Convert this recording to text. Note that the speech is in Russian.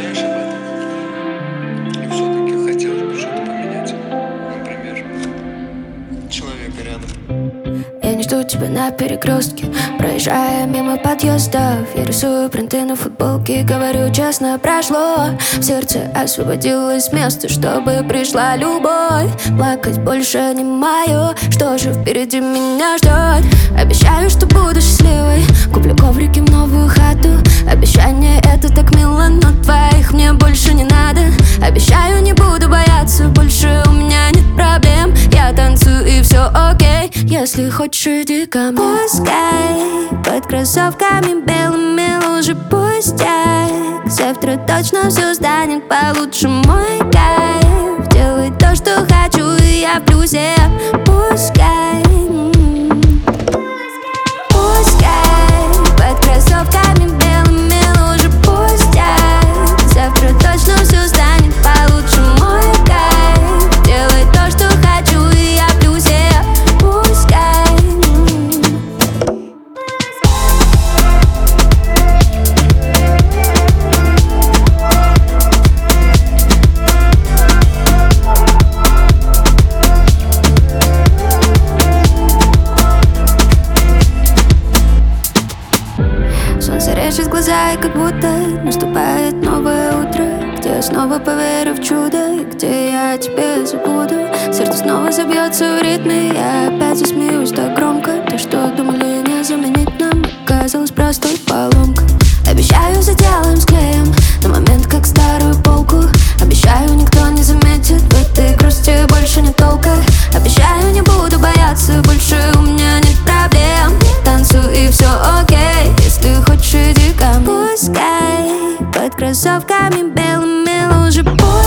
жалеешь об этом? И все-таки хотелось бы что-то поменять. Например, человека рядом. Я не жду тебя на перекрестке, проезжая мимо подъездов. Я рисую принты на футболке, говорю честно, прошло. В сердце освободилось место, чтобы пришла любовь. Плакать больше не мое, что же впереди меня ждет. Обещаю, что буду счастливой, куплю коврики в новую хату. Обещание это так мило, но твоих мне больше не надо. Обещаю, не буду бояться, больше у меня нет проблем. Я танцую и все окей, если хочешь, иди ко мне. Пускай под кроссовками белыми лужи пустяк. Завтра точно все станет получше, мой кайф. Делай то, что хочу, и я в плюсе. Пускай, пускай под кроссовками белыми лужи пустяк. Завтра точно все станет получше, мой кайф. Делай то, что хочу, и я в плюсе. Пускай. Солнце режет глаза, и как будто наступает новое утро, где я снова поверю в чудо, и где я тебе забуду. Сердце снова забьется в ритме, я опять засмеюсь так громко. То, что думали не заменить нам, оказалось простой поломкой. Обещаю, заделаем с клеем на момент, как старую полку. Обещаю, никто не заметит, в этой грусти больше нет толка. Обещаю, не буду бояться, больше у меня нет проблем. Танцую и все окей, если хочешь, иди ко мне. Пускай под кроссовками белыми лужи.